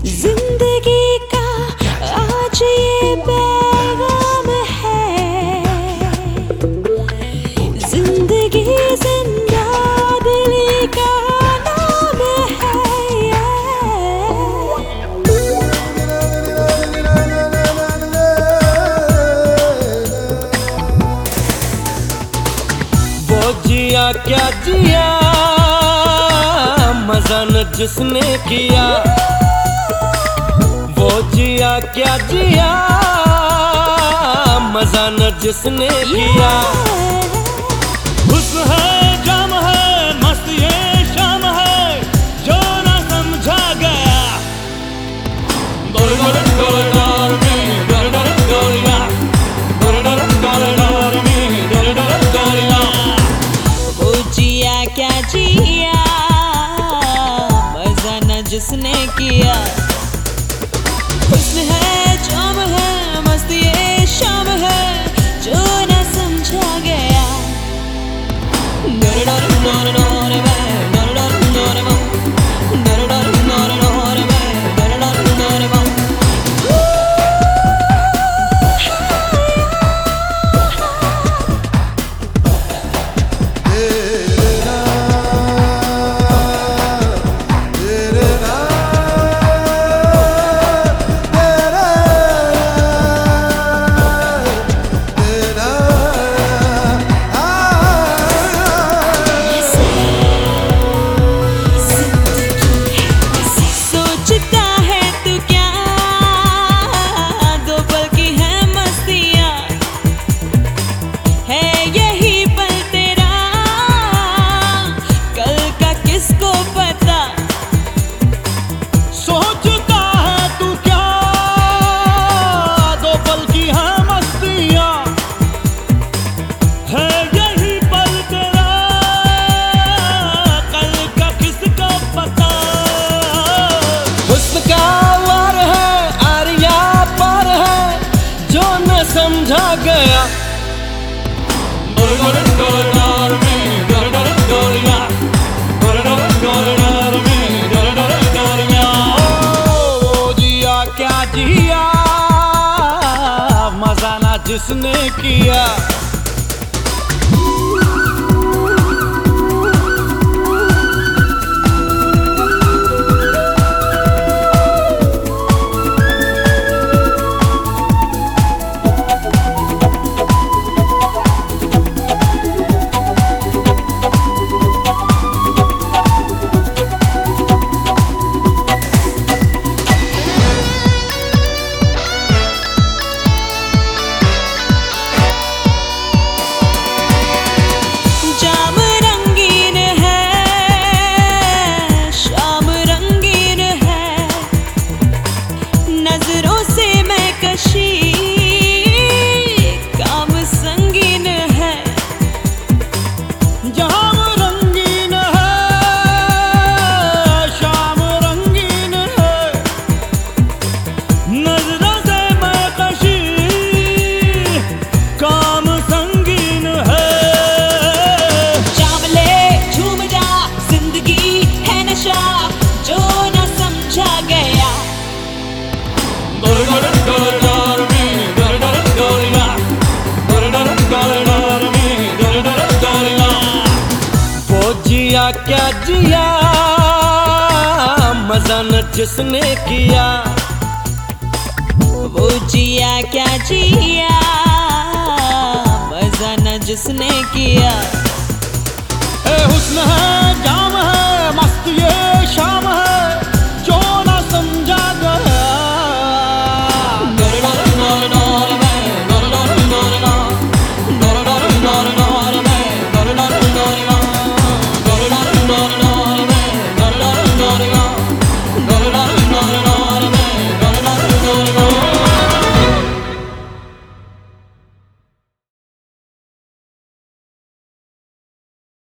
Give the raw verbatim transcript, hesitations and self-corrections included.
जिंदगी का आज ये पैगाम है, जिंदगी जिंदा दिली का नाम है। वो जिया क्या जिया, मजा न जिसने किया। वो जिया क्या जिया, मजा न जिसने किया। हुस्न है जाम है मस्त ये शाम है, जो ना समझा गया। वो जिया क्या जिया, मजा न जिसने किया। हुस्न है जाम है मस्त ये शाम है, जो न समझा गया। समझा गया। वो जिया क्या जिया, मजा ना जिसने किया। जिया क्या जिया, मजा न जिसने किया। वो जिया क्या जिया, मजा न जिसने किया।